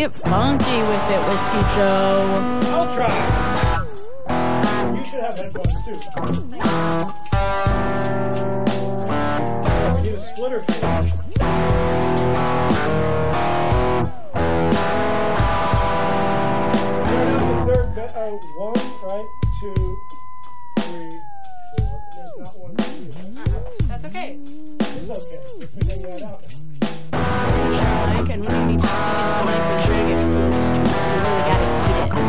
Get funky with it, Whiskey Joe. I'll try. You should have headphones too. I need a splitter for you. One, right? 2, 3, 4. There's not 1, 2. That's okay. It's okay. We're figuring that out. Mike, and when you need to speak into the mic, make sure you get food stupid. You really gotta eat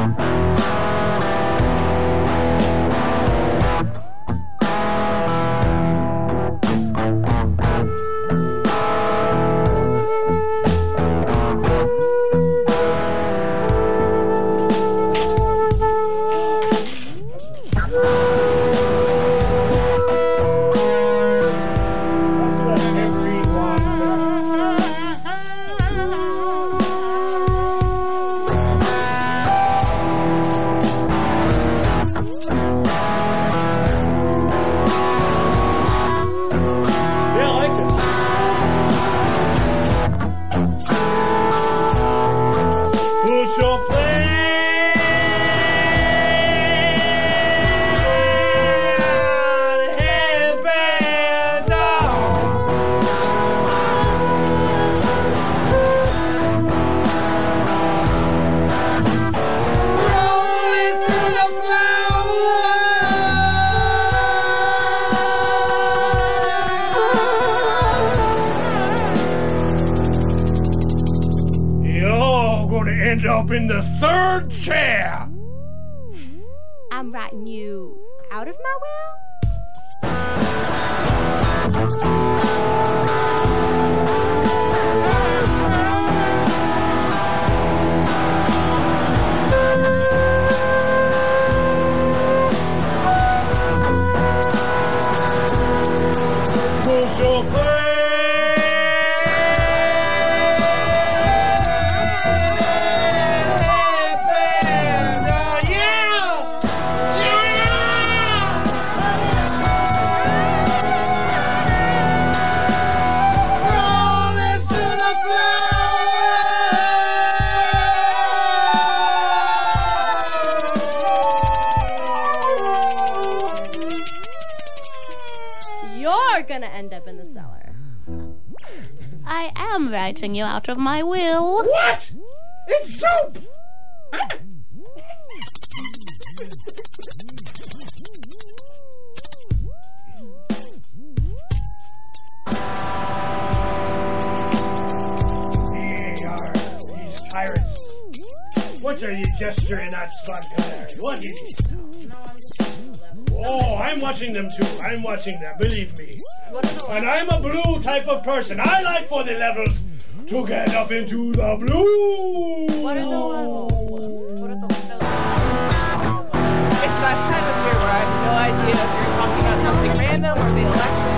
Up in the third chair. I'm writing you out of my will? Who's your play? Gonna end up in the cellar. I am writing you out of my will. What? It's soup! These tyrants. What are you gesturing at, Spot Canary? What is it? Oh, I'm watching them too. I'm watching them, believe me. And I'm a blue type of person. I like for the levels to get up into the blue. What are the levels? What are the levels? It's that time of year where I have no idea if you're talking about something random or the election.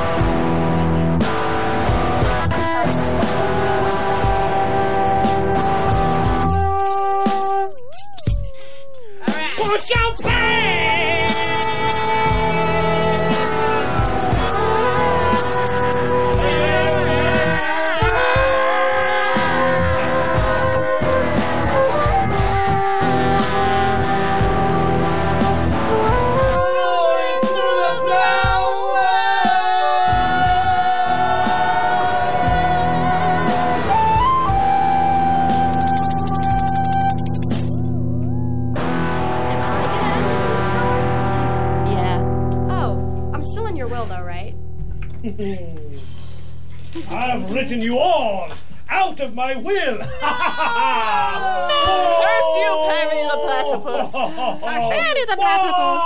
All right. Put your pants! I've written you all out of my will. Curse you, Perry the Platypus. Perry the Platypus.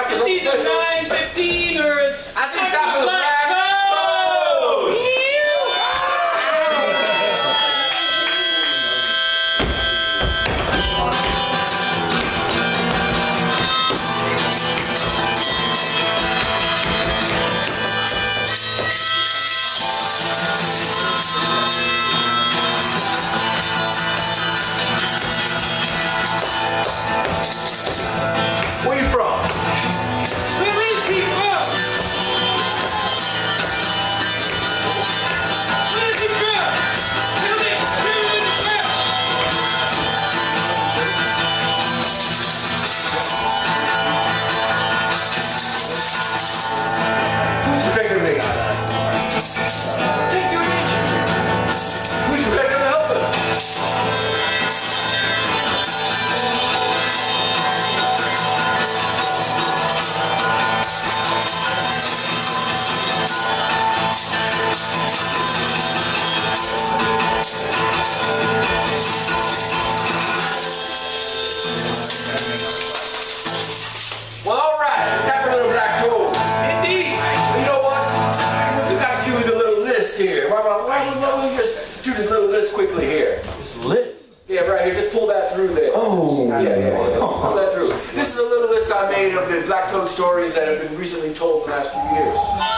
It's either 9:15 or it's. I think it's time for the Black Toad! Where you from? Where is he from? Where is he from? Tell me, where is he from? Who's the protector of nature? Protector of nature. Who's the protector to help us? Well, all right, it's time for a little Black Toad. Indeed. You know what? We got to do with a little list here. Why don't we just do this little list quickly here? This list? Yeah, right here. Just pull that through there. Oh. Yeah. Pull that through. This is a little list I made of the Black Toad stories that have been recently told in the last few years.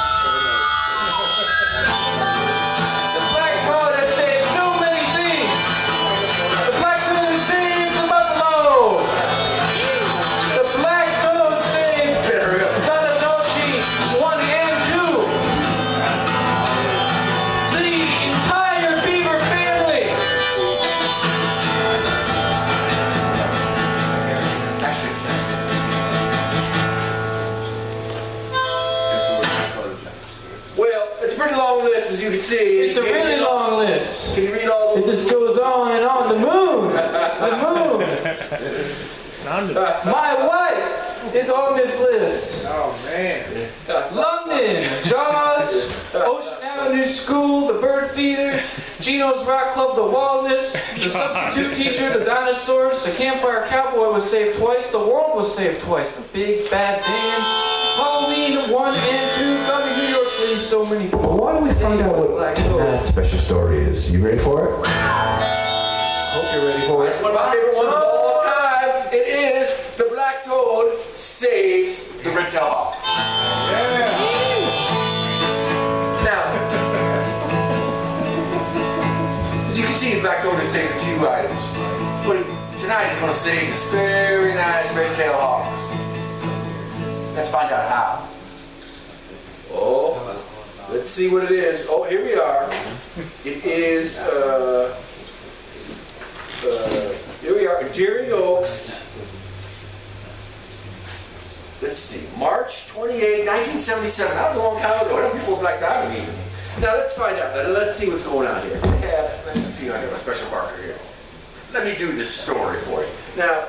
The Black Toad has saved so many things. The Black Toad saved the buffalo. The Black Toad saved Son of Nochi 1 and 2. The entire beaver family. Well, it's a pretty long list, as you can see. It's a really long list. Can you read all It of just goes on and on. The moon. The moon. My wife is on this list. Oh, man. London, Jaws, Ocean Avenue School, the Bird Feeder, Gino's Rock Club, the Walrus, the Substitute Teacher, the Dinosaurs, the Campfire Cowboy was saved twice, the world was saved twice, the Big Bad Band, Halloween 1 and 2, coming to New York City, so many people. Well, why don't we find out what Black Toad. that special story is? You ready for it? Hope you're ready for It's it. one of my favorite ones of all time. It is the Black Toad saves the Red Tail Hawk. Now, as you can see, the Black Toad has saved a few items. But tonight he's going to save this very nice Red Tail Hawk. Let's find out how. Oh, let's see what it is. Oh, here we are. It is, here we are, Deering Oaks. Let's see, March 28, 1977. That was a long time ago. That was before Black Diamond even. Now let's find out. Let's see what's going on here. Let's see, I have a special marker here. Let me do this story for you. Now,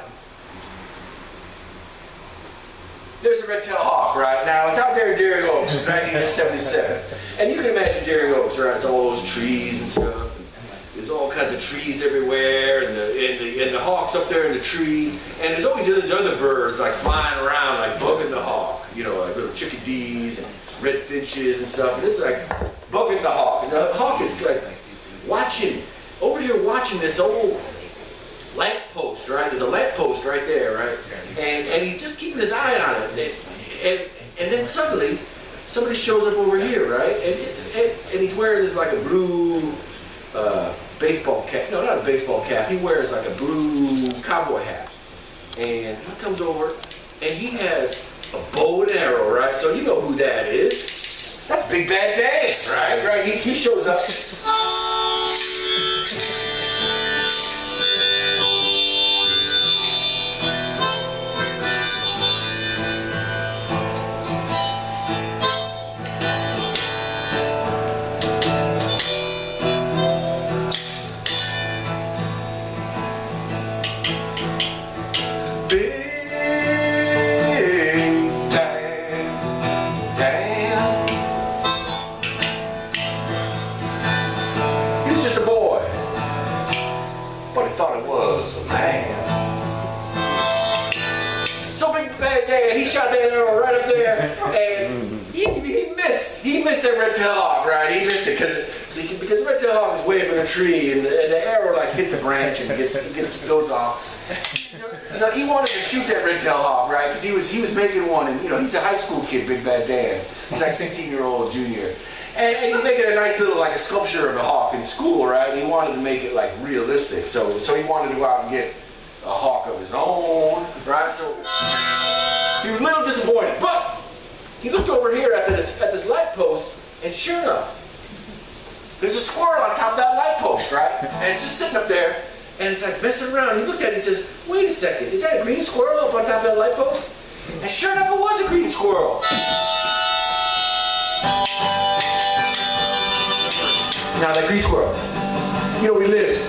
there's a red-tailed hawk, right? Now, it's out there in Deering Oaks, 1977. And you can imagine Deering Oaks, right? It's all those trees and stuff. There's all kinds of trees everywhere, and the hawk's up there in the tree. And there's always these other birds like flying around, like bugging the hawk. You know, like little chickadees and red finches and stuff. And it's like bugging the hawk. And the hawk is like watching, over here watching this old lamp post, right? There's a lamp post right there, right? And he's just keeping his eye on it. And then suddenly, somebody shows up over here, right? And he's wearing this like a blue baseball cap. No, not a baseball cap. He wears like a blue cowboy hat. And he comes over, and he has a bow and arrow, right? So you know who that is. That's Big Bad Dan, right? Right? He shows up. shot that arrow right up there, and he missed that red-tailed hawk, right? He missed it because the red-tailed hawk is way up in a tree, and the arrow like hits a branch and goes off. Like he wanted to shoot that red-tailed hawk, right? Because he was making one, and he's a high school kid, Big Bad Dan. He's like 16-year-old junior. And he's making a nice little, like a sculpture of a hawk in school, right? And he wanted to make it like realistic. So he wanted to go out and get a hawk of his own, right? So he was a little disappointed, but he looked over here at this light post, and sure enough, there's a squirrel on top of that light post, right? And it's just sitting up there, and it's like messing around. He looked at it and he says, wait a second, is that a green squirrel up on top of that light post? And sure enough, it was a green squirrel. Now that green squirrel, where he lives?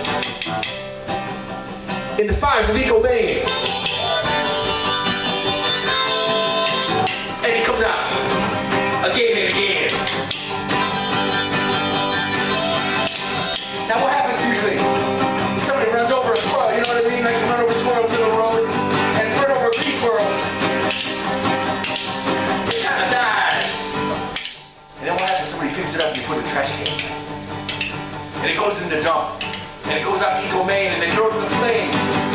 In the fires of Eco Maine. And he comes out again and again. Now what happens usually? Somebody runs over a squirrel, you know what I mean? Like you run over a squirrel to the road and run over a green squirrel. It kind of dies. And then what happens? Somebody picks it up and you put it in a trash can. And it goes in the dump. And it goes out to Eco Maine and they throw it in the flames.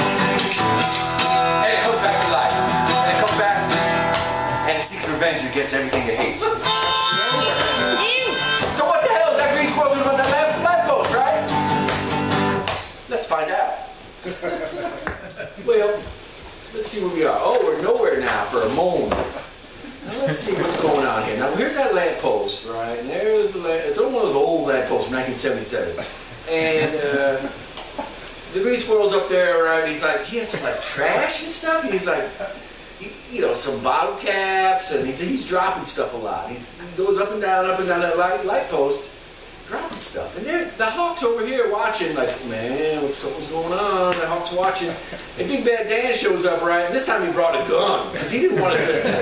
And it comes back to life. And it comes back and it seeks revenge against everything it hates. So what the hell is that green squirrel doing on that light post, right? Let's find out. Well, let's see where we are. Oh, we're nowhere now for a moment. Now let's see what's going on here. Now here's that lamp post, right? And there's the lamp. It's one of those old lamp posts from 1977. And the green squirrel's up there, right? He's like, he has some like trash and stuff. He's like, some bottle caps, and he's dropping stuff a lot. He goes up and down that light post, dropping stuff. And the hawk's over here watching, like, man, what's going on? The hawk's watching. And Big Bad Dan shows up, right? And this time he brought a gun because he didn't want to miss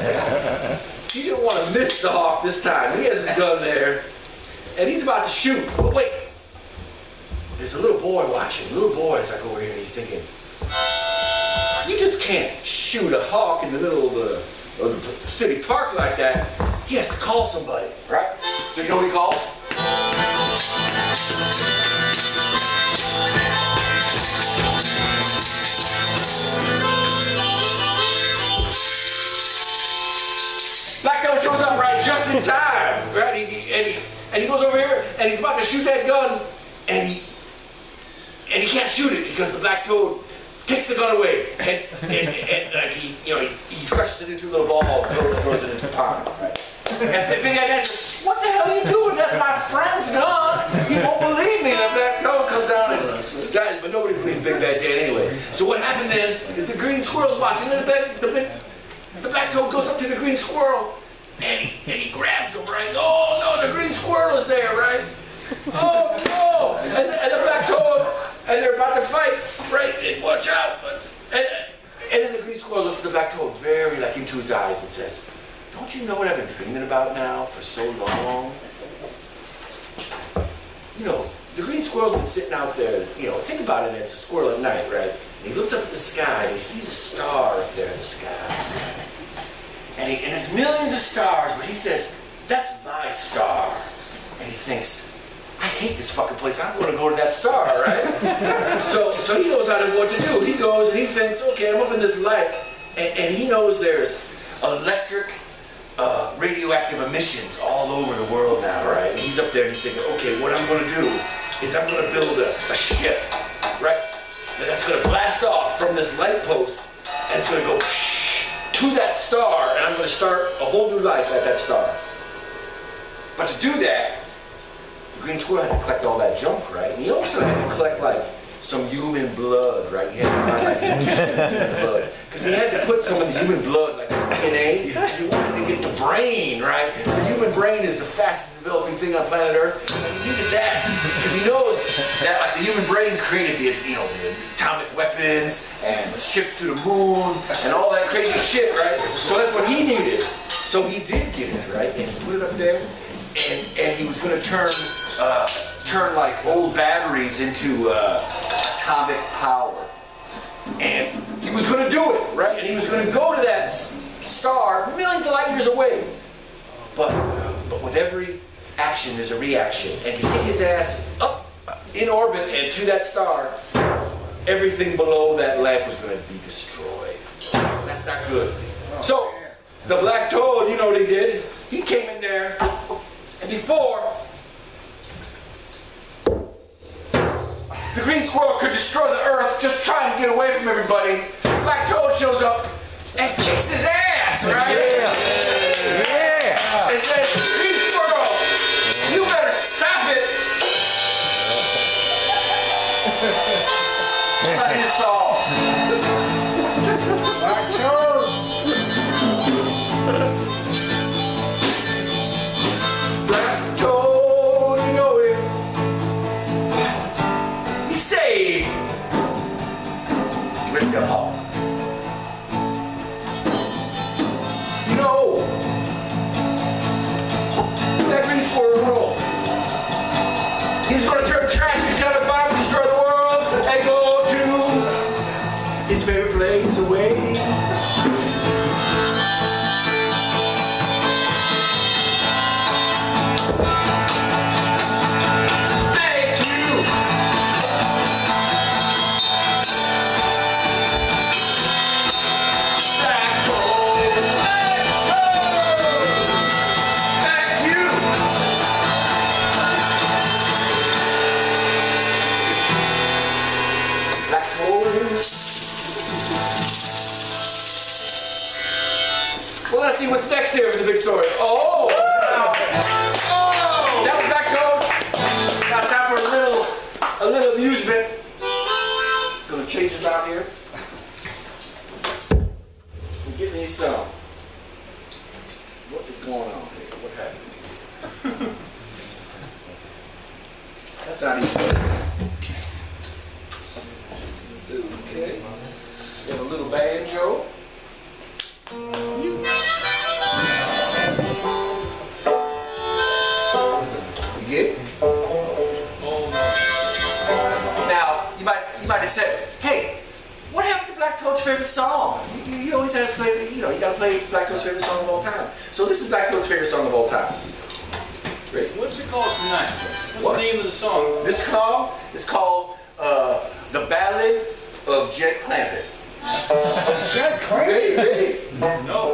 the hawk this time. He has his gun there, and he's about to shoot. But wait. There's a little boy watching. The little boy is like over here and he's thinking, you just can't shoot a hawk in the middle of the city park like that. He has to call somebody, right? So you know who he calls? Blacktoad shows up, right, just in time, right? And he goes over here and he's about to shoot that gun, and he can't shoot it because the black toad takes the gun away, and like he crushes it into a little ball and throws it into the pond, right? And Big Bad Dan says, "What the hell are you doing? That's my friend's gun. He won't believe me." And the black toad comes down and dies, but nobody believes Big Bad Dan anyway. So what happened then is the green squirrel's watching, and the black toad goes up to the green squirrel, and he grabs him, right? Oh no, the green squirrel is there, right? Oh no! And the black toad, and they're about to fight, right? And watch out! And then the green squirrel looks at the black toad very like into his eyes and says, "Don't you know what I've been dreaming about now for so long? The green squirrel's been sitting out there. Think about it as a squirrel at night, right? And he looks up at the sky and he sees a star up there in the sky, and there's millions of stars, but he says, 'That's my star.' And he thinks, I hate this fucking place. I'm going to go to that star, right?" So he knows what to do. He goes and he thinks, okay, I'm up in this light, and he knows there's electric, radioactive emissions all over the world now, right? And he's up there and he's thinking, okay, what I'm going to do is I'm going to build a ship, right? That's going to blast off from this light post, and it's going to go to that star, and I'm going to start a whole new life at that star. But to do that, the green squirrel had to collect all that junk, right? And he also had to collect like some human blood, right? He had to find like some human blood. Because he had to put some of the human blood, like the DNA, because he wanted to get the brain, right? The human brain is the fastest developing thing on planet Earth. And he needed that because he knows that like the human brain created the atomic weapons and ships to the moon and all that crazy shit, right? So that's what he needed. So he did get it, right? And he put it up there. And he was going to turn like old batteries into atomic power. And he was going to do it, right? And he was going to go to that away. But with every action, there's a reaction. And to get his ass up in orbit and to that star, everything below that lamp was going to be destroyed. That's not good. So, the black toad, you know what he did? He came in there, and before the green squirrel could destroy the earth, just trying to get away from everybody, black toad shows up and kicks his ass, right? Yeah. And says, green squirrel, you better stop it. It's not his fault. Black toad. Black toad, you know it. He saved Red Tail Hawk. You know, that green squirrel, he was going to turn trash into atomic bombs, destroy the world, and go to his favorite place away. Well, let's see what's next here with the big story. Oh! That was Black Toad. Now it's time for a little amusement. Gonna change this out here. And get me some. What is going on here? What happened? That's not easy. Okay. We have a little banjo. You get it? Now, you might have said, hey, what happened to Black Toad's favorite song? You always have to play, you gotta play Black Toad's favorite song of all time. So this is Black Toad's favorite song of all time. Great. What's it called tonight? What's the name of the song? This song is called The Ballad of Jed Clampett. Jed Clampett? Ready? No.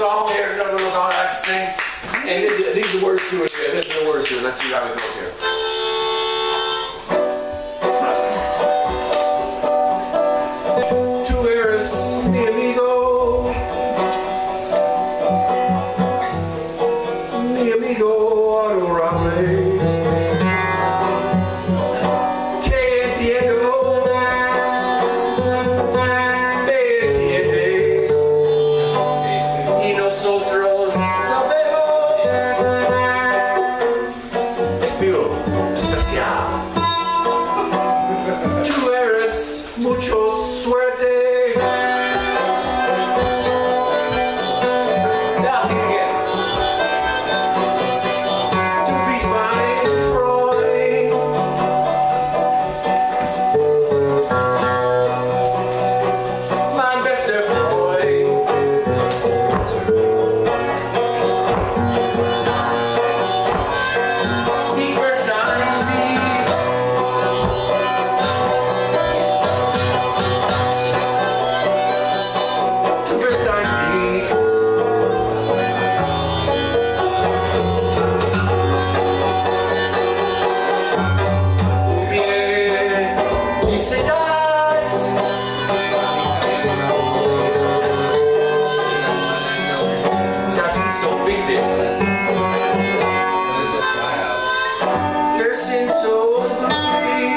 song here, another little song I like to sing. And these are the words to it. This is the words to it. Let's see how it goes here. Tu eres mi amigo, adorable. Te entiendo, me entiendes, y nosotros sabemos. Es mío, especial. Tú eres mucho suerte. Now sing it again. Du bist mein Freund. Mein bester Freund. Ich wirst ein Lied. Du wirst ein Lied. Bien, dice das ist so wichtig. Wir sind so glücklich.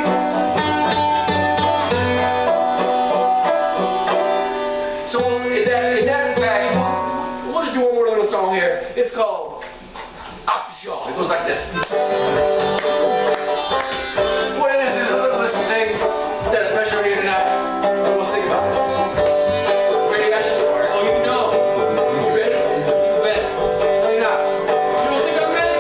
So in that fashion, we'll just do one more little song here. It's called Abschau. It goes like this. What it is a little list of things that are special here tonight, and we'll sing about it. Ready, Ash? Oh, you know. You ready? You bet. No, you're not. You don't think I'm ready?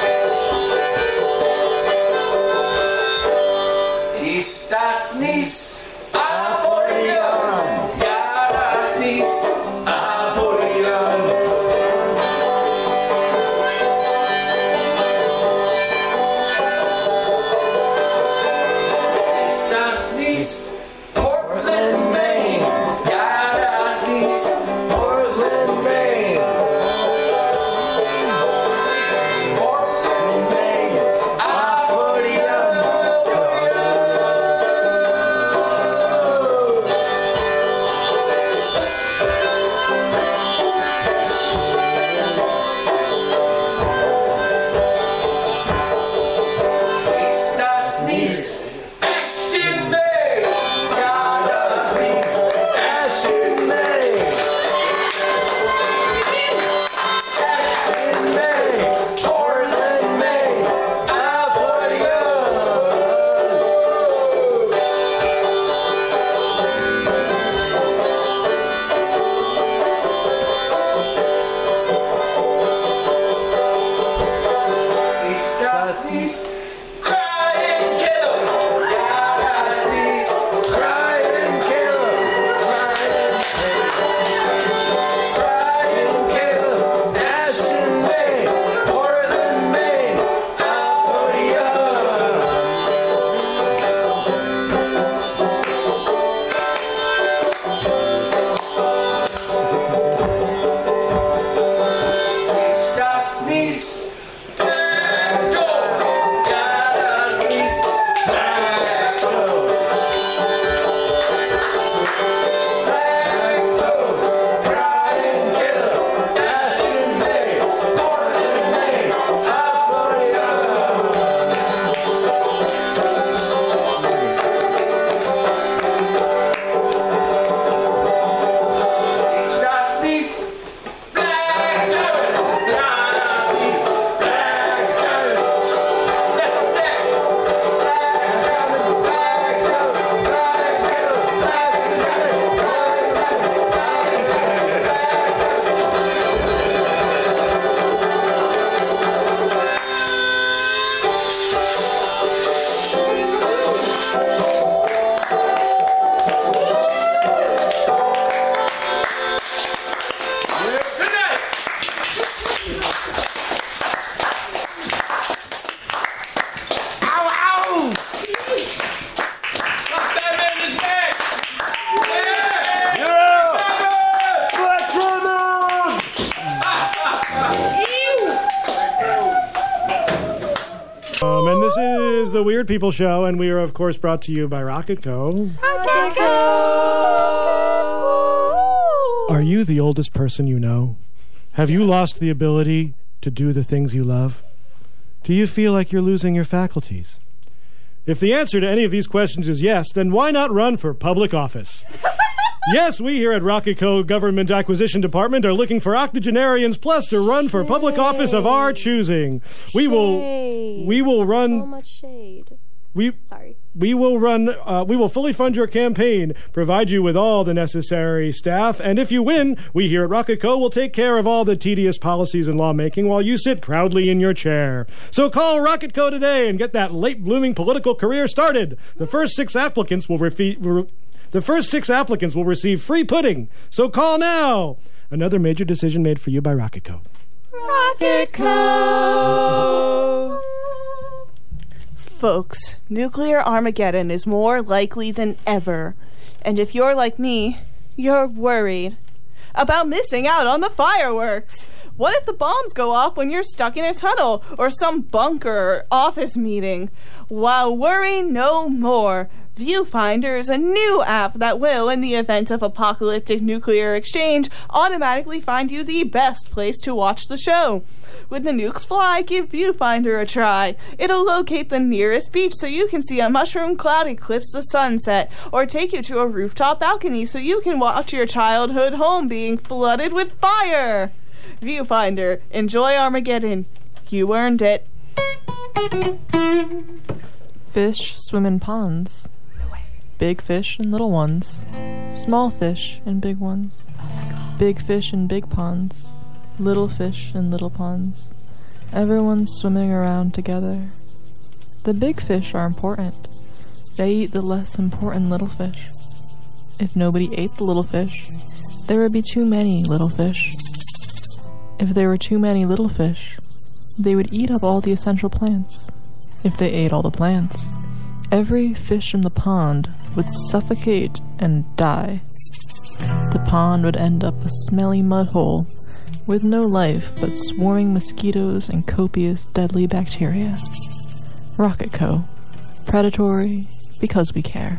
Estás nice. the Weird People Show, and we are, of course, brought to you by Rocket Co. Are you the oldest person you know? Have you lost the ability to do the things you love? Do you feel like you're losing your faculties? If the answer to any of these questions is yes, then why not run for public office? Yes, we here at Rocket Co. Government Acquisition Department are looking for octogenarians plus to run for public office of our choosing. We will run So much shade. We will fully fund your campaign, provide you with all the necessary staff, and if you win, we here at Rocket Co. will take care of all the tedious policies and lawmaking while you sit proudly in your chair. So call Rocket Co. today and get that late-blooming political career started. The first six applicants will receive free pudding. So call now. Another major decision made for you by Rocket Co. Rocket Co. Folks, nuclear Armageddon is more likely than ever. And if you're like me, you're worried about missing out on the fireworks. What if the bombs go off when you're stuck in a tunnel or some bunker or office meeting? Well, worry no more. Viewfinder is a new app that will, in the event of apocalyptic nuclear exchange, automatically find you the best place to watch the show. When the nukes fly, give Viewfinder a try. It'll locate the nearest beach so you can see a mushroom cloud eclipse the sunset, or take you to a rooftop balcony so you can watch your childhood home being flooded with fire. Viewfinder, enjoy Armageddon. You earned it. Fish swim in ponds. Big fish and little ones. Small fish and big ones. Big fish in big ponds. Little fish in little ponds. Everyone's swimming around together. The big fish are important. They eat the less important little fish. If nobody ate the little fish, there would be too many little fish. If there were too many little fish, they would eat up all the essential plants. If they ate all the plants, every fish in the pond would suffocate and die. The pond would end up a smelly mud hole with no life but swarming mosquitoes and copious deadly bacteria. Rocket Co. Predatory because we care.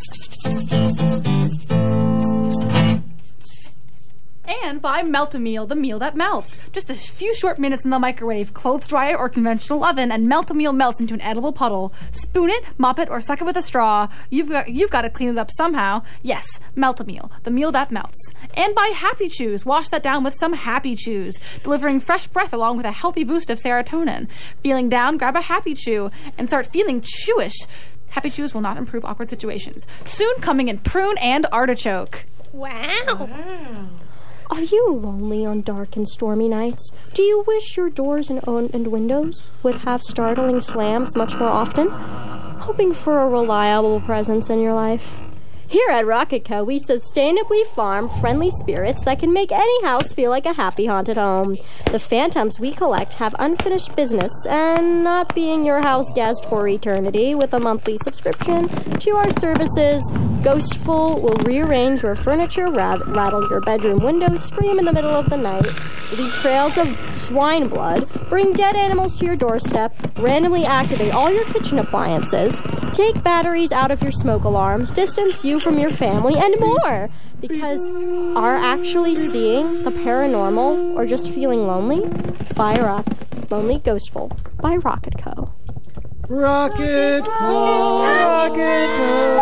And by Melt-A-Meal, the meal that melts. Just a few short minutes in the microwave, clothes dryer, or conventional oven, and Melt-A-Meal melts into an edible puddle. Spoon it, mop it, or suck it with a straw. You've got to clean it up somehow. Yes, Melt-A-Meal, the meal that melts. And by Happy Chews, wash that down with some Happy Chews, delivering fresh breath along with a healthy boost of serotonin. Feeling down, grab a Happy Chew and start feeling chewish. Happy Chews will not improve awkward situations. Soon coming in prune and artichoke. Wow. Are you lonely on dark and stormy nights? Do you wish your doors and windows would have startling slams much more often? Hoping for a reliable presence in your life? Here at Rocket Co., we sustainably farm friendly spirits that can make any house feel like a happy haunted home. The phantoms we collect have unfinished business and not being your house guest for eternity with a monthly subscription to our services. Ghostful will rearrange your furniture, rattle your bedroom windows, scream in the middle of the night, leave trails of swine blood, bring dead animals to your doorstep, randomly activate all your kitchen appliances, take batteries out of your smoke alarms, distance you from your family, and more. Because are actually seeing the paranormal or just feeling lonely? Lonely Ghostful by Rocket Co. Rocket Co. Rocket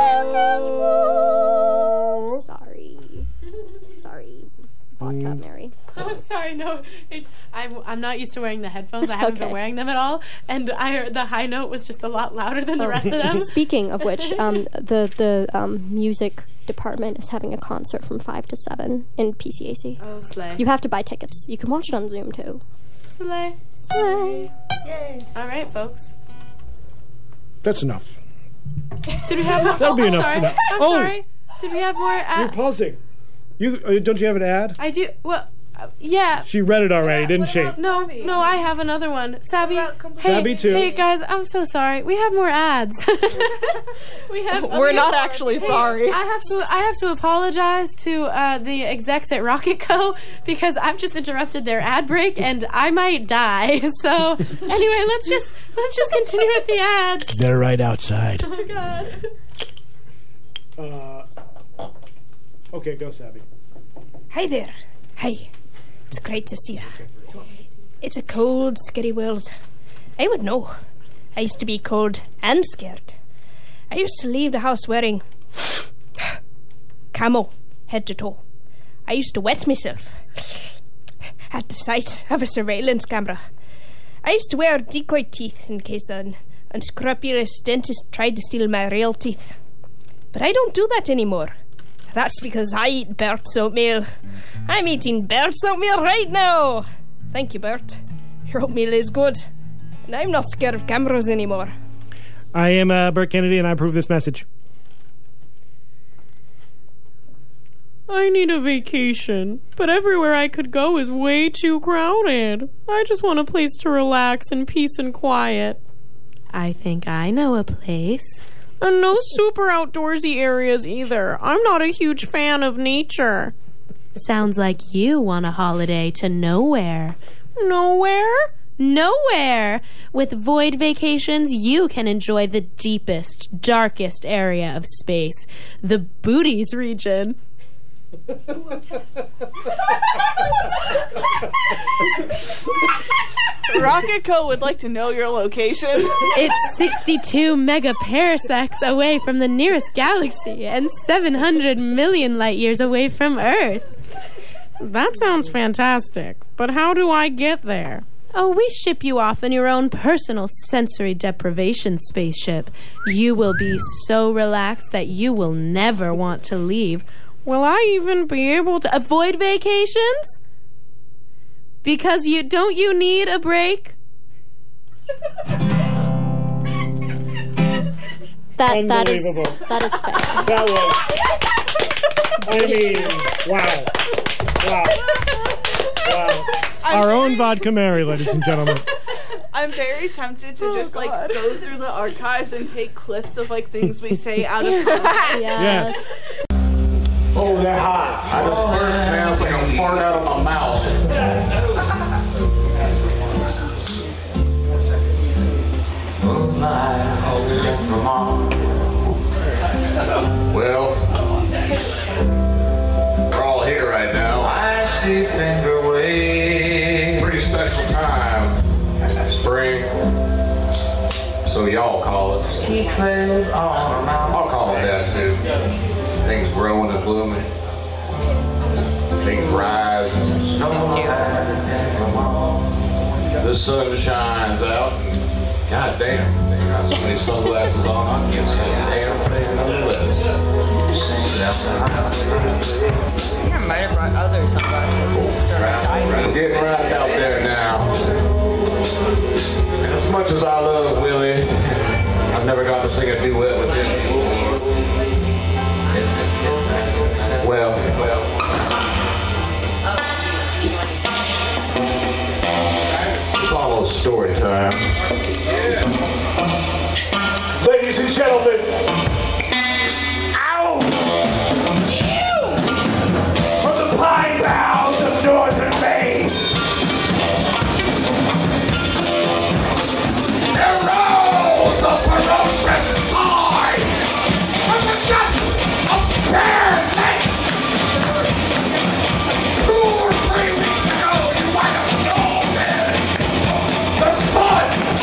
Co. Sorry. Vodka, Mary. Sorry, no. I'm not used to wearing the headphones. I haven't been wearing them at all. And the high note was just a lot louder than the rest of them. Speaking of which, the music department is having a concert from 5 to 7 in PCAC. Oh, slay. You have to buy tickets. You can watch it on Zoom, too. Slay. Yay. All right, folks. That's enough. Did we have more? That'll be enough. Sorry. I'm sorry. Did we have more? You're pausing. Don't you have an ad? I do. Well, Yeah. She read it already, didn't she? No, I have another one. Savvy. Savvy too. Hey guys, I'm so sorry. We have more ads. We're not actually sorry. I have to apologize to the execs at Rocket Co. because I've just interrupted their ad break and I might die. So anyway, let's just continue with the ads. They're right outside. Oh God. Okay, go, Savvy. Hi there. Hi. It's great to see you. It's a cold, scary world. I would know. I used to be cold and scared. I used to leave the house wearing camo, head to toe. I used to wet myself at the sight of a surveillance camera. I used to wear decoy teeth in case an unscrupulous dentist tried to steal my real teeth. But I don't do that anymore. That's because I eat Bert's oatmeal. I'm eating Bert's oatmeal right now. Thank you, Bert. Your oatmeal is good. And I'm not scared of cameras anymore. I am Bert Kennedy, and I approve this message. I need a vacation, but everywhere I could go is way too crowded. I just want a place to relax in peace and quiet. I think I know a place. And no super outdoorsy areas either. I'm not a huge fan of nature. Sounds like you want a holiday to nowhere. Nowhere? Nowhere! With Void Vacations, you can enjoy the deepest, darkest area of space, the Booties region. Rocket Co. would like to know your location. It's 62 megaparsecs away from the nearest galaxy and 700 million light years away from Earth. That sounds fantastic, but how do I get there? Oh, we ship you off in your own personal sensory deprivation spaceship. You will be so relaxed that you will never want to leave. Will I even be able to avoid vacations? Because you need a break? That is Unbelievable. that is fair. That was. I mean, wow. Our own Vodka Mary, ladies and gentlemen. I'm very tempted to just go through the archives and take clips of things we say out of context. Yes. Oh, they're hot. I just burnt, man. It's like a fart out of my mouth. Well, we're all here right now. I see finger waves. Pretty special time. Spring. So y'all call it. I'll call it that too. Things growing and blooming. Things rise and the sun shines out and god damn, they got so many sunglasses on I can't see a damn thing on the list. I might have brought other sunglasses. We're getting right out there now. And as much as I love Willie, I've never got to sing a duet with him. Well, it's almost story time. Ladies and gentlemen. Ow! From the pine boughs of northern Maine, there rose a ferocious tide from the guts of Bear Lake. 2 or 3 weeks ago, you might have known this. The sun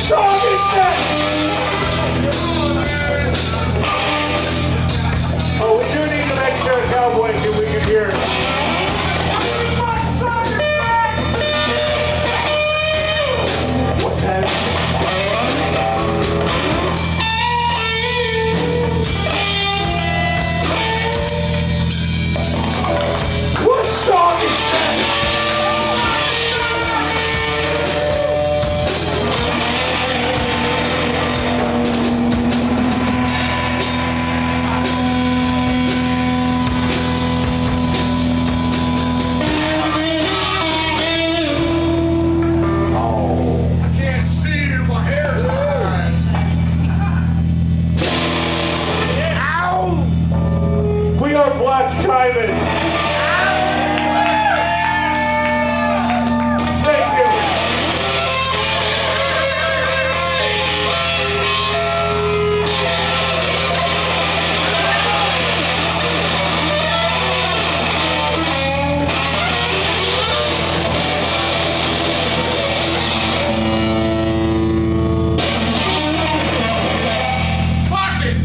song is that? Oh, we do need to make sure Cowboy we can hear it. What's that? What song is that? Black Diamond. Thank you. Fuck it.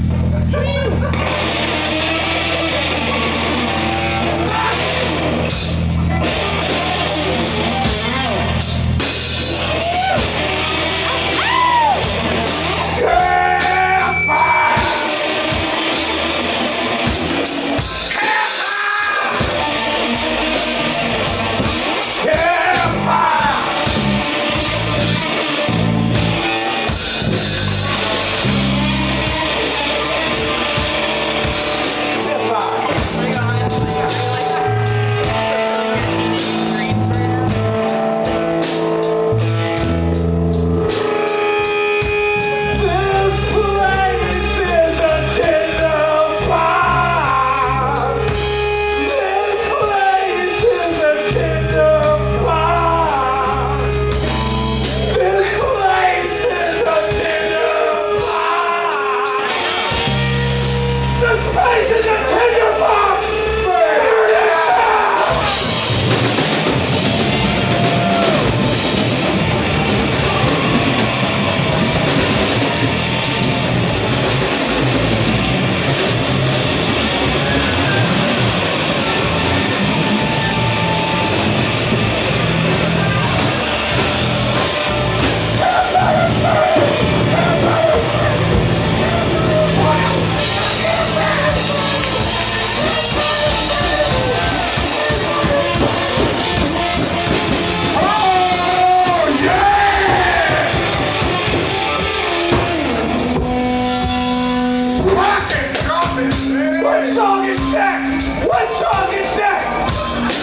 What song is next? What song is next?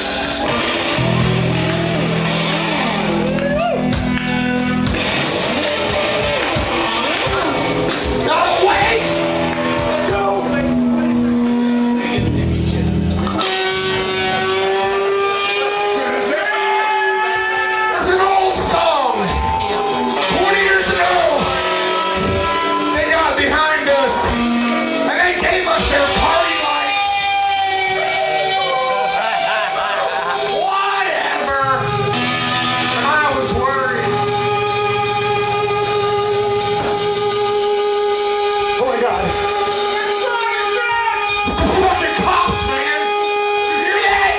Gotta wait! That's an old song. 20 years ago, they got behind us and they gave us their party lights. Whatever. I was worried. Oh my God. It's the fucking cops, man. You hear that?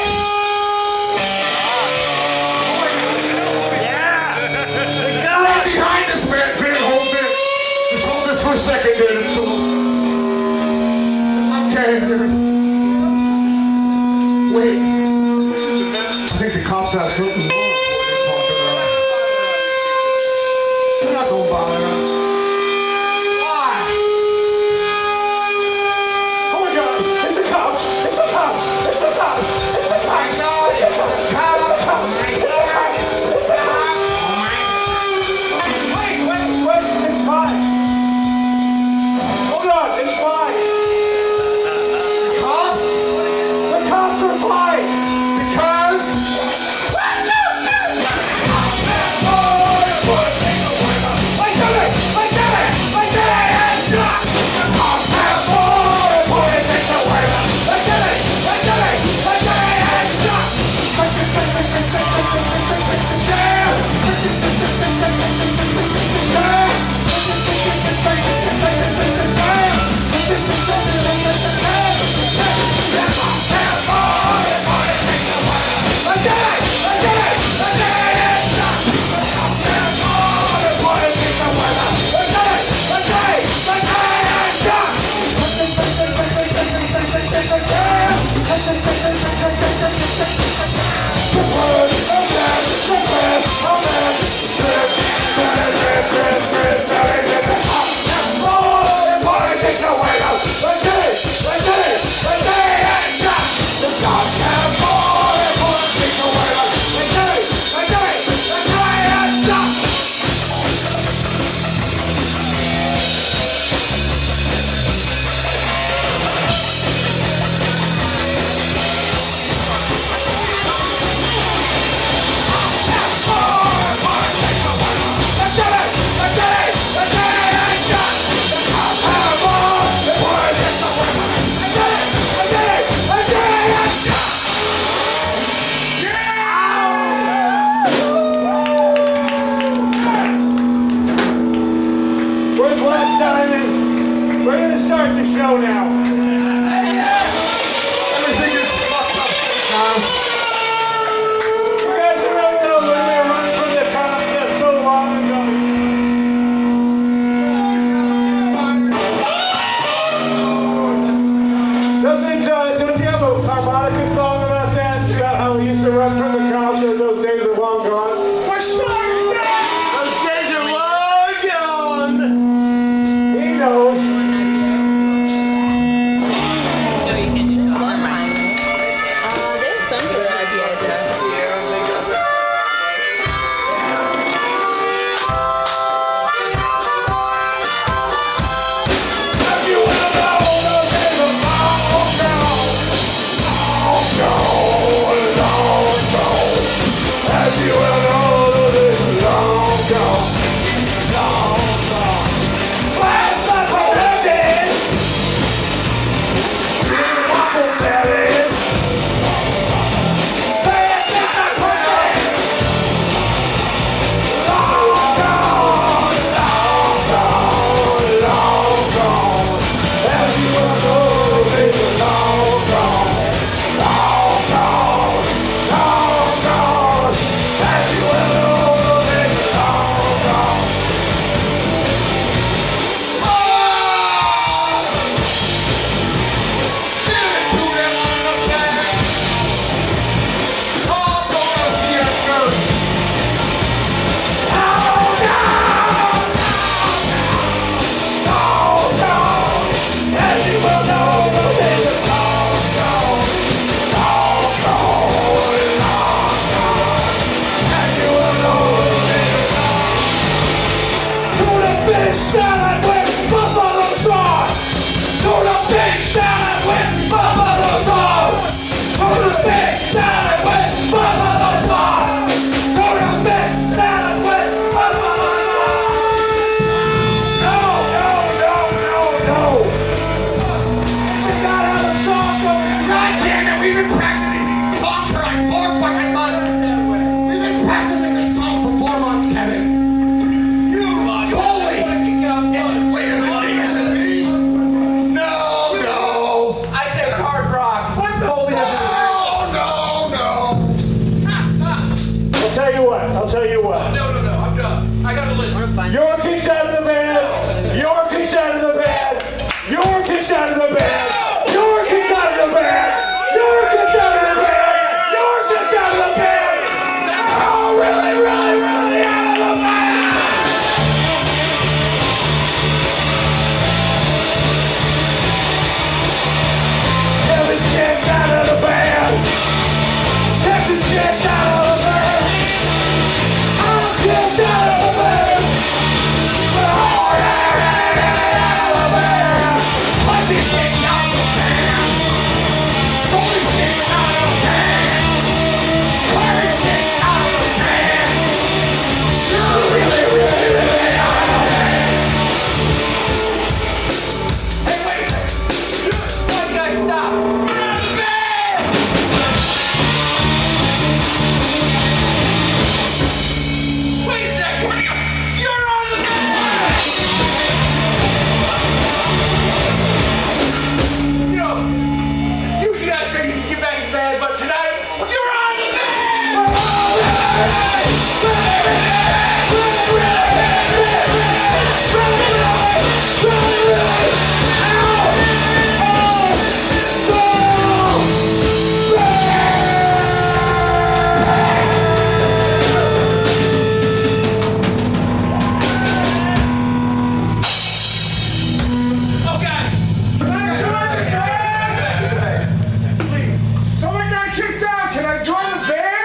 They're right behind us, man. Ben, hold this. Just hold this for a second, dude. It's okay, dude. Wait. I think the cops have something more important to talk about. They're not gonna bother us. Why? Oh my God. It's the cops. It's the cops. It's the cops. It's the cops. I saw it. It's the cops. Wait. It's fine. Hold on. It's fine. Cops? The cops are fine. Because?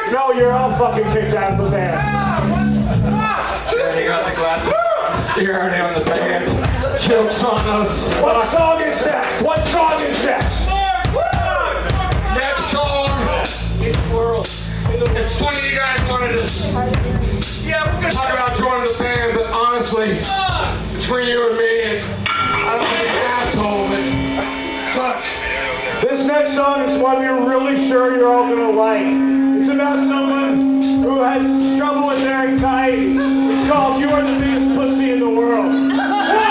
No, you're all fucking kicked out of the band. Yeah, you got the glasses. You're already on the band. Joke's on us. What song is next? What song is next? Next song. It's funny you guys wanted to. Yeah, we're gonna talk about joining the band, but honestly, between you and me, I don't be an asshole, but fuck. This next song is one we're really sure you're all gonna like. It's about someone who has trouble with their anxiety. It's called "You Are the Biggest Pussy in the World." 1, 2, 3.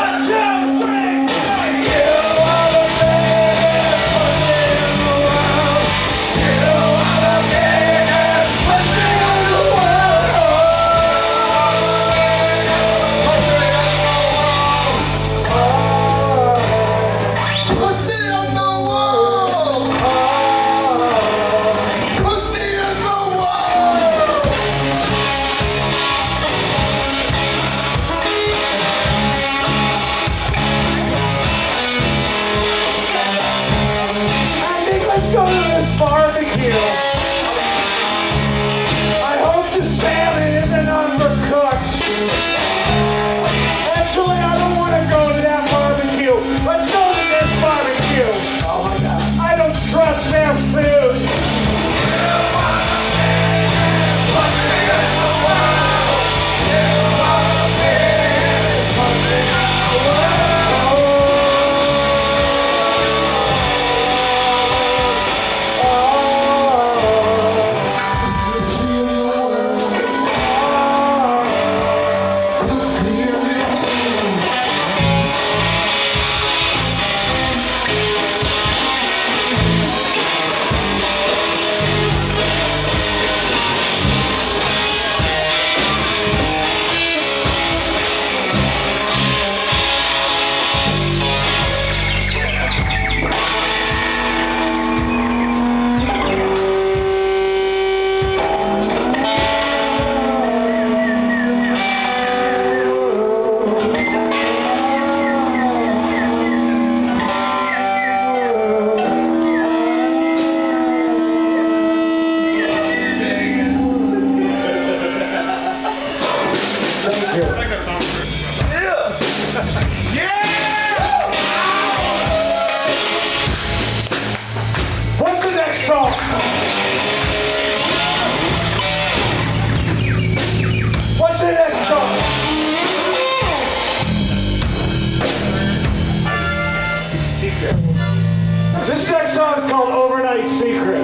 This next song is called "Overnight Secret."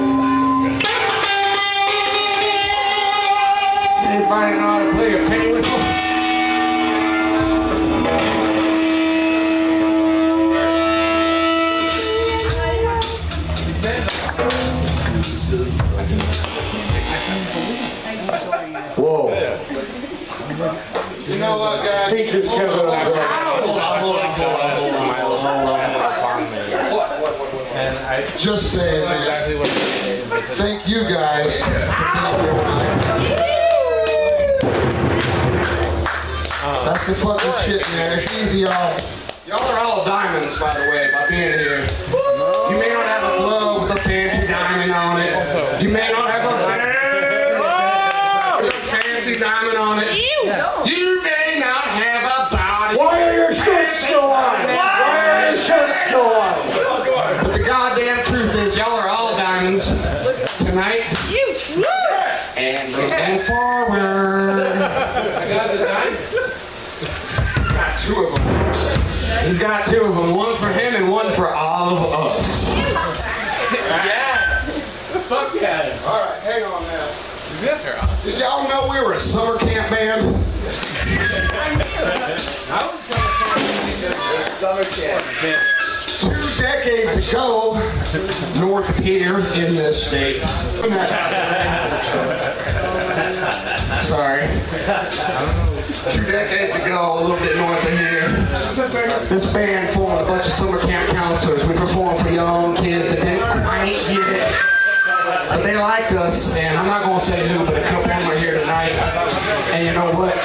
Anybody know how to play a penny whistle? Whoa. You know what, guys? Features Kevin O'Brien. Hold on. Just saying, man. Thank you guys for being here tonight. That's the fucking shit, man. It's easy, y'all. Y'all are all diamonds, by the way, by being here. You may not have a glove with a fancy diamond on it. You may not have a fancy diamond on it. You may not have a body. Why are your shirts still on? Why are your shirts still on? But the goddamn truth is, y'all are all diamonds tonight. And moving forward. I got the diamond. He's got two of them. He's got two of them. One for him and one for all of us. Yeah. Fuck yeah. All right, hang on now. Did y'all know we were a summer camp band? Summer camp. 2 decades ago, north of here in this state. Sorry. 2 decades ago, a little bit north of here, this band formed a bunch of summer camp counselors. We performed for young kids that didn't quite get it. But they liked us, and I'm not going to say who, but a couple of them are here tonight. And you know what?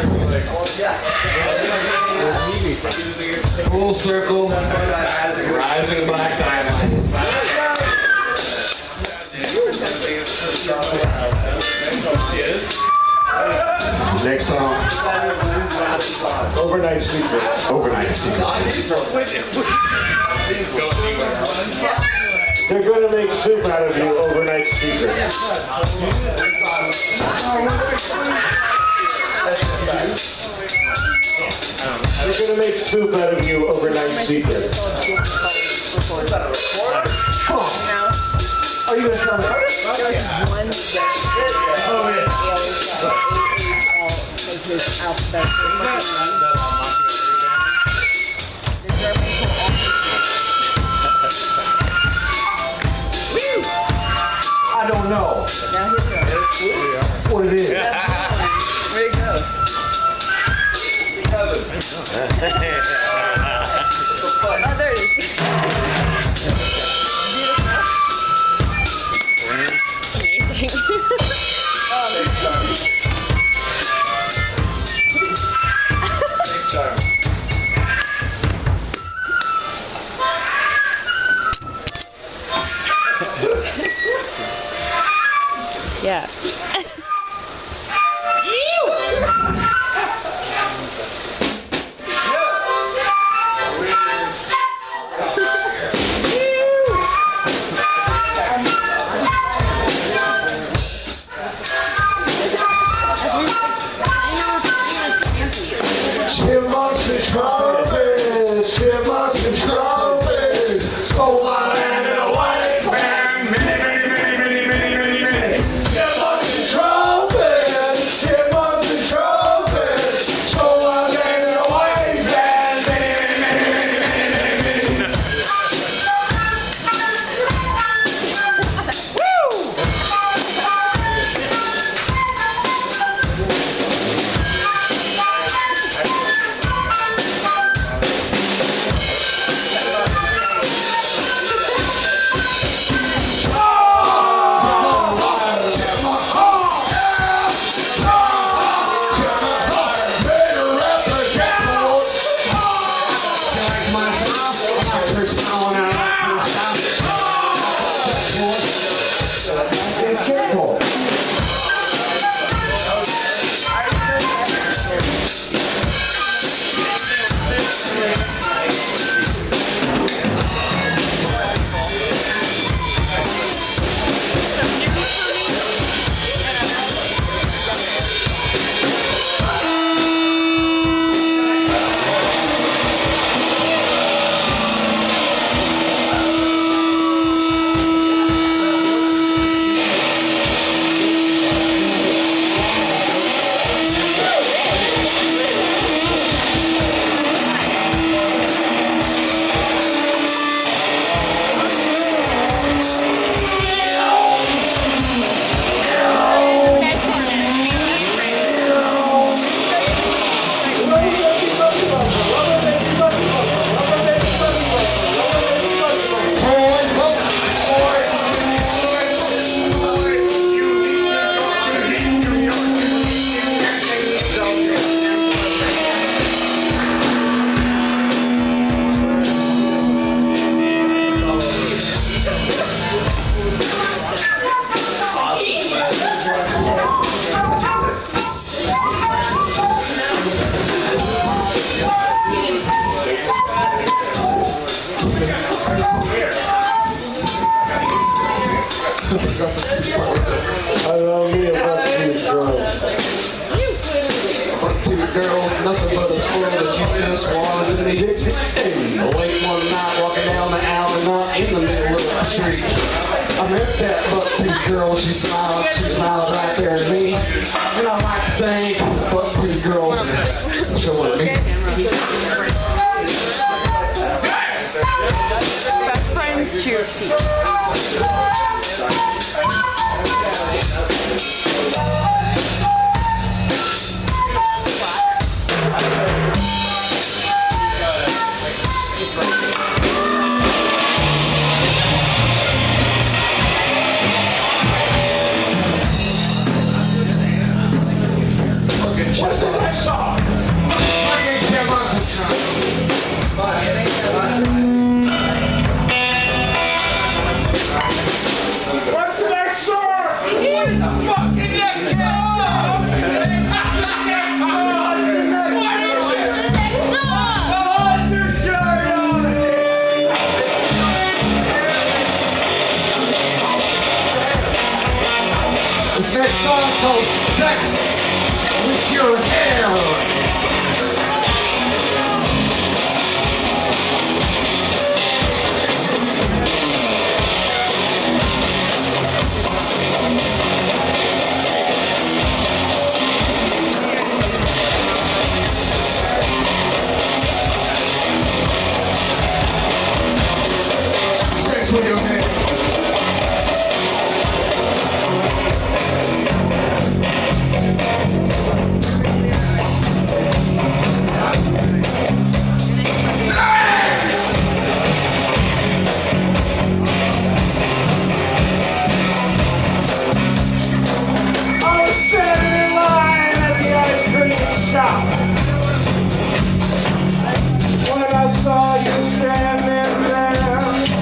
Full circle, rising black diamond. Next song. Overnight Secret. Overnight Secret. They're going to make soup out of you, Overnight Secret. They're going to make soup out of you, Overnight Secret. Come on. Are you going to tell me? Oh, yeah. I don't know what it is. Where'd it go? Oh, there it is. Yeah. Chipmunks and strawberries, chipmunks and strawberries, skull and a white fan, many, many, many, many, many, many, many. Chipmunks and strawberries, chipmunks and strawberries, skull and a white fan, many, many, many, many, many, many, many. I love me a buck-tooth girl. Buck-tooth girl, nothing but a squirrel that you just wanted to be. Late one night, walking down the alley, not in the middle of the street. I met that buck-tooth girl, she smiled right there at me. And I like to think buck-tooth girls are showing me. Best friends, cheer feet. What's the next song? What's the next song? What is the fucking next song? oral sex with your hair. Sex with your hair. I was standing in line at the ice cream shop when I saw you standing there.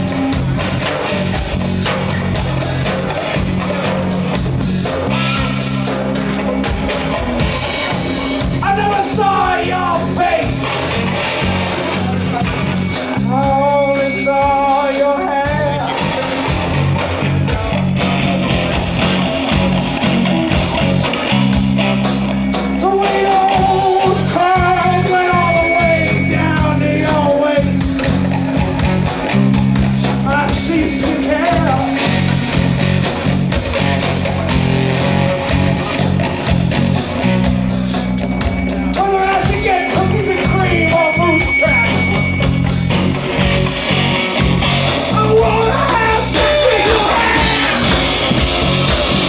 I never saw your face. I only saw your hair. The way those curls went all the way down to your waist. I ceased to care. Whether I should get cookies and cream or moose tracks. I wanna have sex with your hair.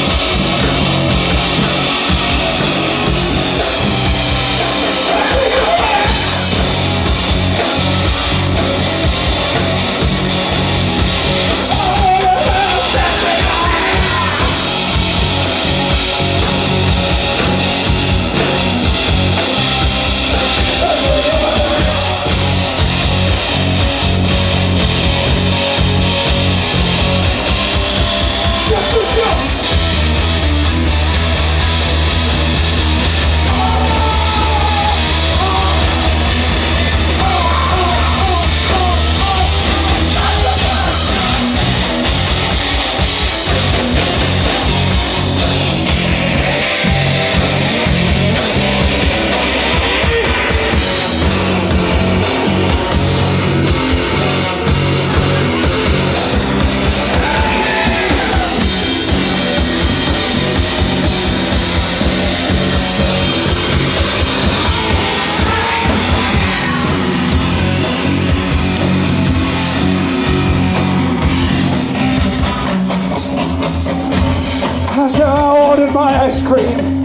As I ordered my ice cream,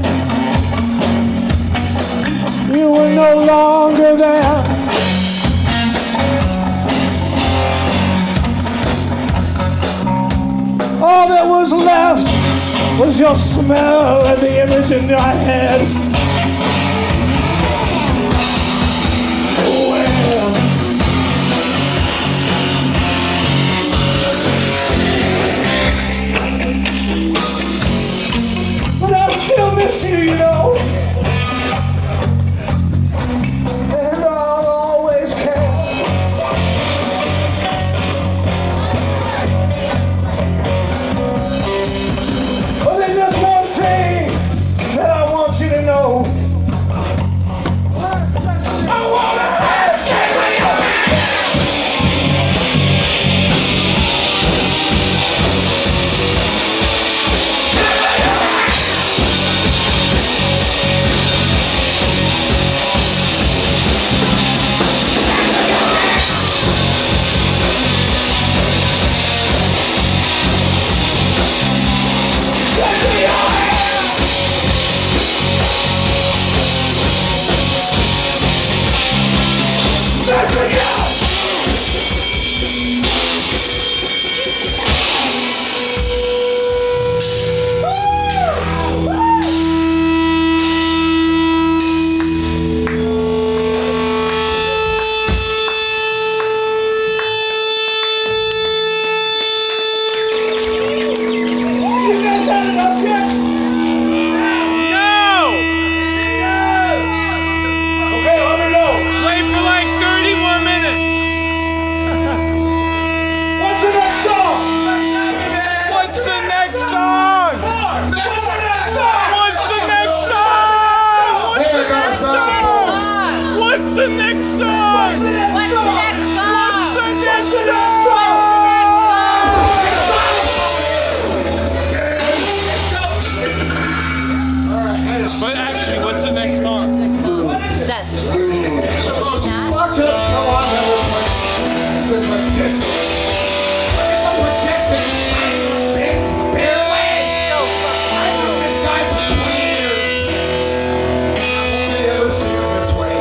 you were no longer there. All that was left was your smell and the image in your head. Well, but I still miss you, you know. And I'll always care. But there's just one thing that I want you to know. I wanna have sex with you. But actually, what's the next song? That's Fucked up show I've ever played. This is ridiculous. Look at the projection. It's barely. I've known this guy for 20 years. I've only ever seen him this way.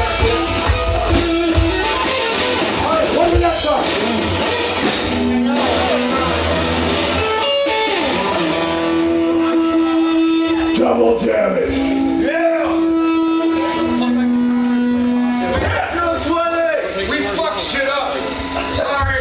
Alright, what do we got started? Double damage. We fucked shit up. Sorry.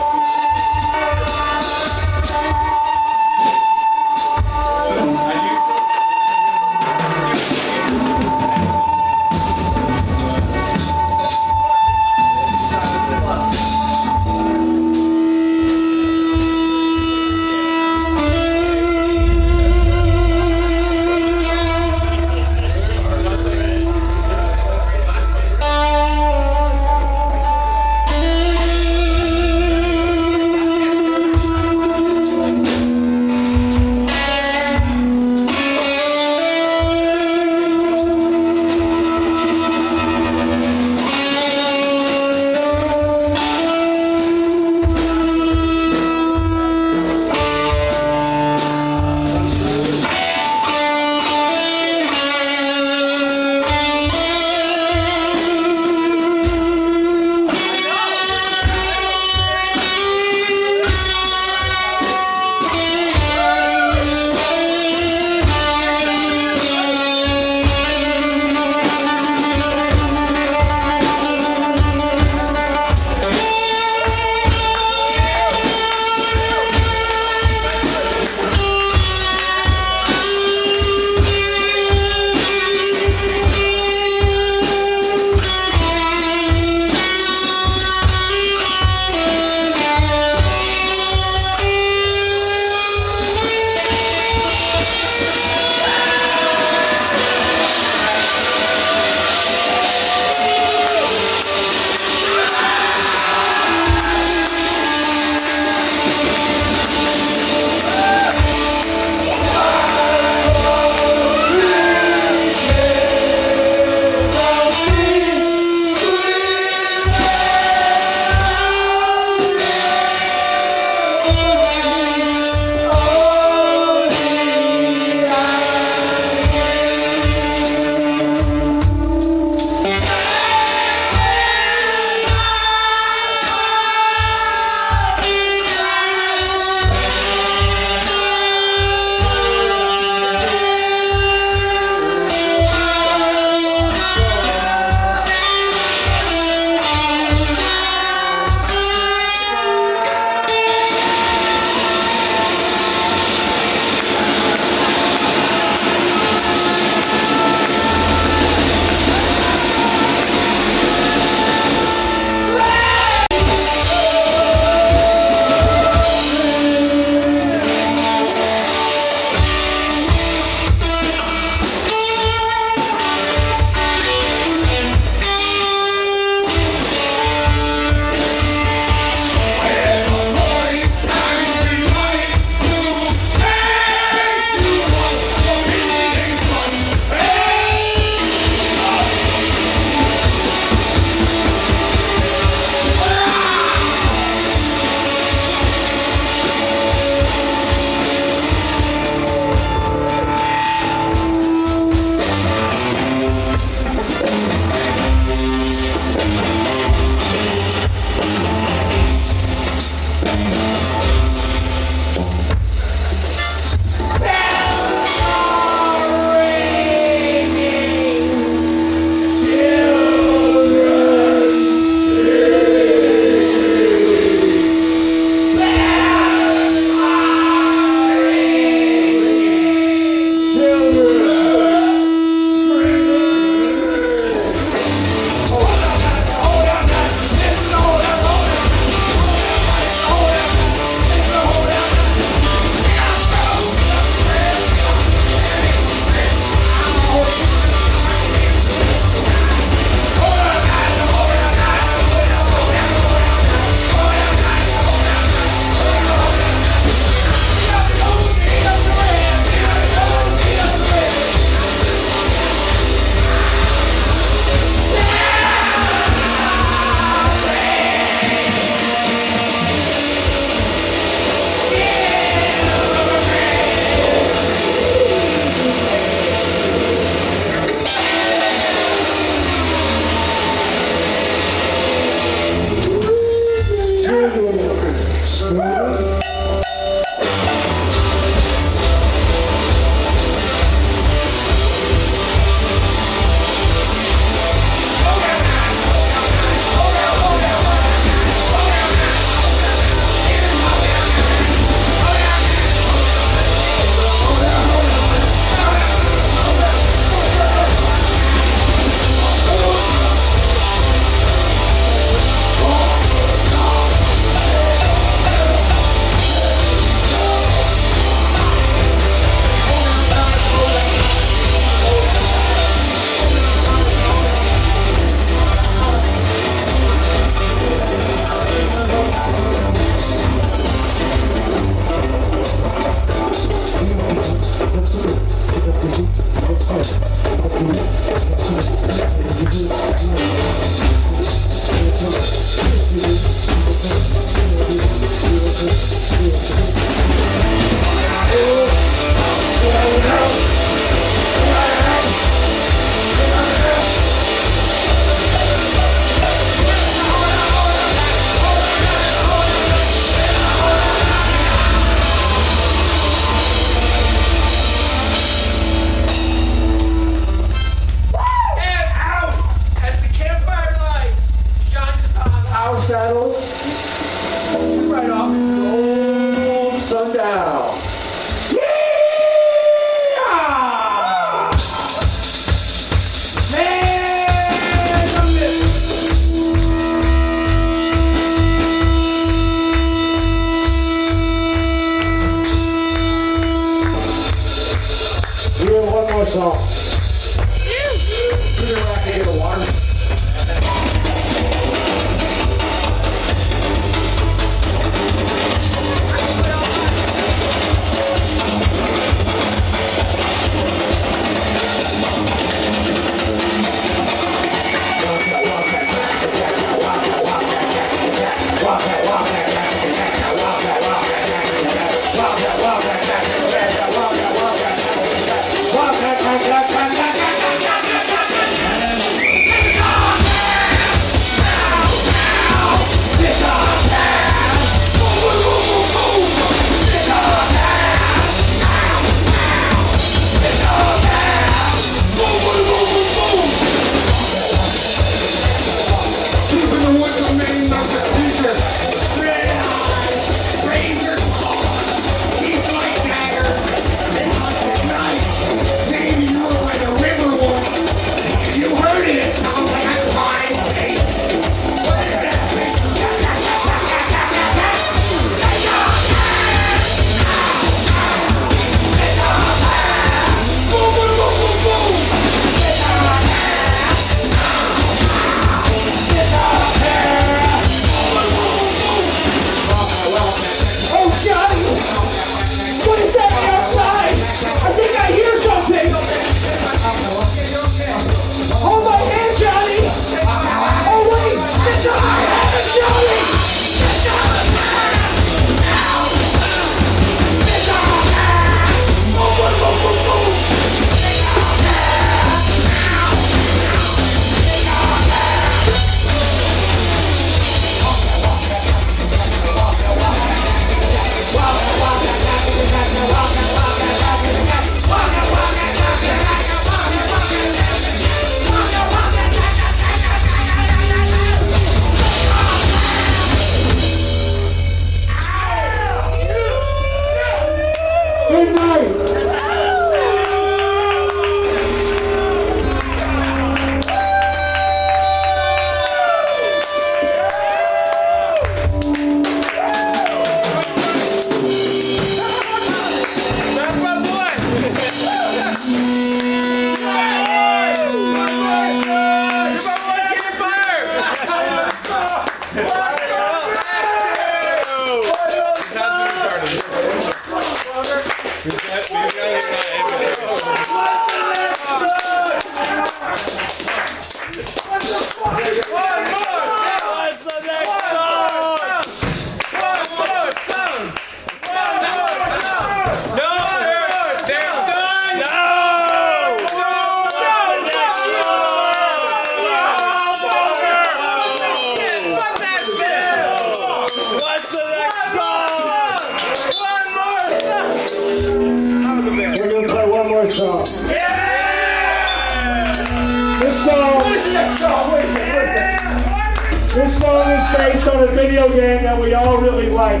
This song is based on a video game that we all really like.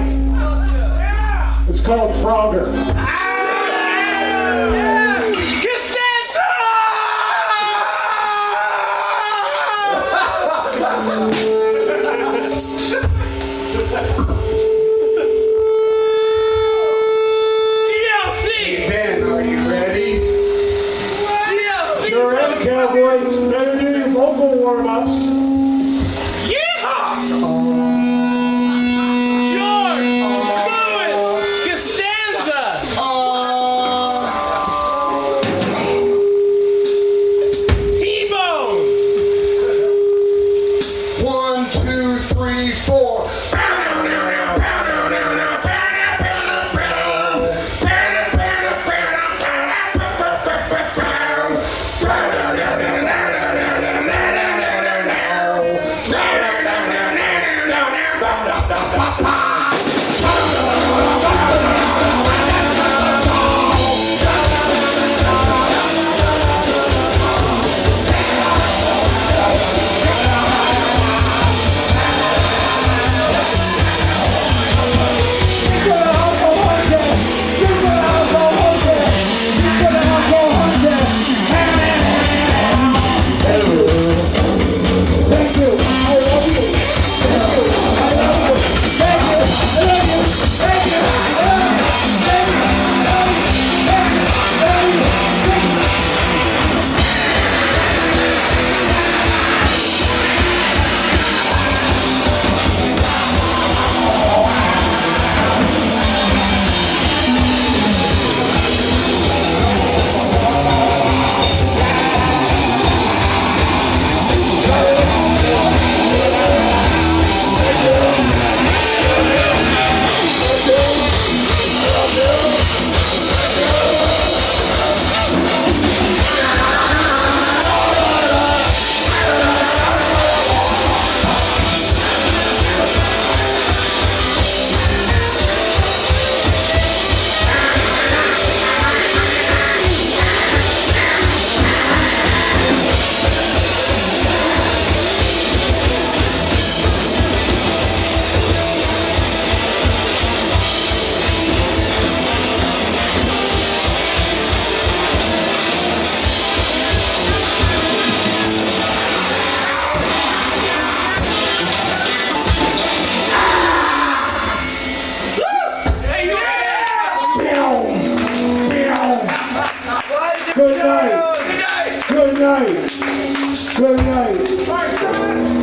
It's called Frogger. DLC! Ben, are you ready? DLC! You're ready, cowboys. Better do your vocal warm-ups. George! Louis! Costanza! Good night. Good night. Good night.